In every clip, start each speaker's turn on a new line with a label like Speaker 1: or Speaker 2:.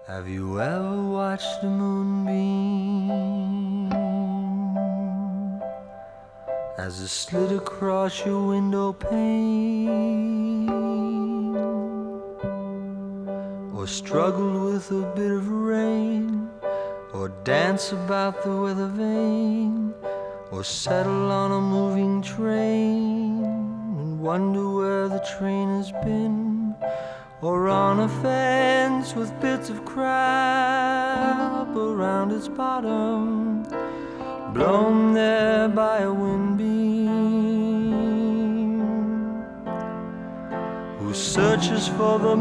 Speaker 1: Have you ever watched a moonbeam as it slid across your window pane, or struggled with a bit of rain, or dance about the weather vane, or settle on a moving train and wonder where the train has been, or on a fence with bits of crab around its bottom, blown there by a wind beam, who searches for the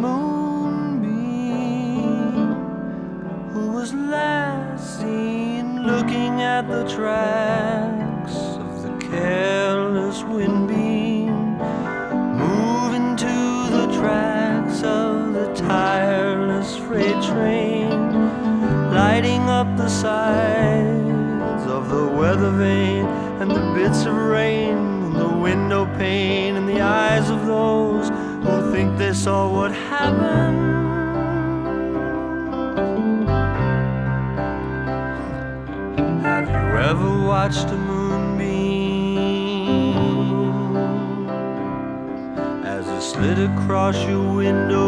Speaker 1: moonbeam, who was last seen looking at the tracks of the careless wind beam, moving to the tracks of the tireless freight train, lighting up the sides of the weather vane, and the bits of rain and the window pane in the eyes of those who think they saw what happened. Have you ever watched a moonbeam as it slid across your window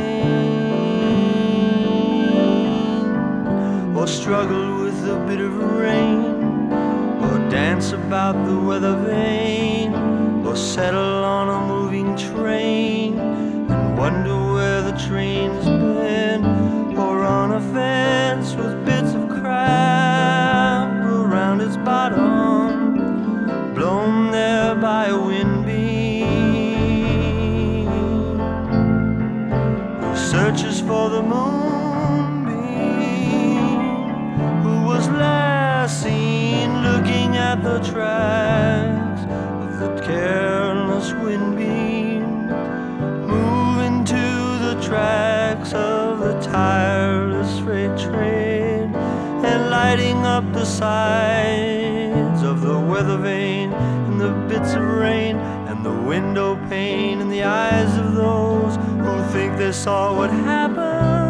Speaker 1: pane, or struggled with a bit of rain, or dance about the weather vane, or settle on a moving train and wonder where the train has been, or on a fence with bits of crab around its bottom, blown there by a wind beam, who searches for the moonbeam, who was last seen looking at the tracks of the careless wind beam, moving to the tracks of the tireless freight train, and lighting up the sides of the weather vane, and the bits of rain and the window pane in the eyes of those who think they saw what happened.